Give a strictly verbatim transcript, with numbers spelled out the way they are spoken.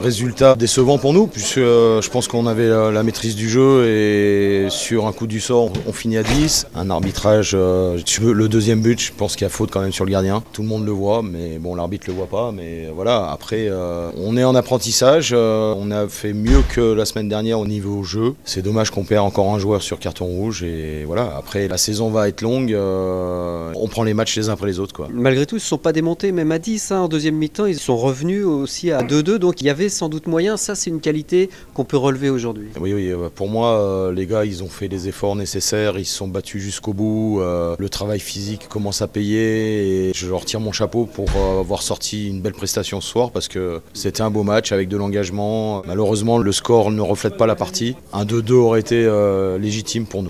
Résultat décevant pour nous, puisque euh, je pense qu'on avait la, la maîtrise du jeu et sur un coup du sort, on finit à dix. Un arbitrage, euh, le deuxième but, je pense qu'il y a faute quand même sur le gardien. Tout le monde le voit, mais bon, l'arbitre le voit pas. Mais voilà, après, euh, on est en apprentissage. Euh, on a fait mieux que la semaine dernière au niveau jeu. C'est dommage qu'on perd encore un joueur sur carton rouge. Et voilà, après, la saison va être longue. Euh, on prend les matchs les uns après les autres, quoi. Malgré tout, ils ne se sont pas démontés, même à dix. Hein, en deuxième mi-temps, ils sont revenus aussi à deux deux. Donc il y avait sans doute moyen. Ça, c'est une qualité qu'on peut relever aujourd'hui. Oui, oui, pour moi, euh, les gars, ils ont fait les efforts nécessaires. Ils se sont battus jusqu'au bout. Euh, le travail physique commence à payer. Et je leur tire mon chapeau pour euh, avoir sorti une belle prestation ce soir parce que c'était un beau match avec de l'engagement. Malheureusement, le score ne reflète pas la partie. Un deux deux aurait été euh, légitime pour nous.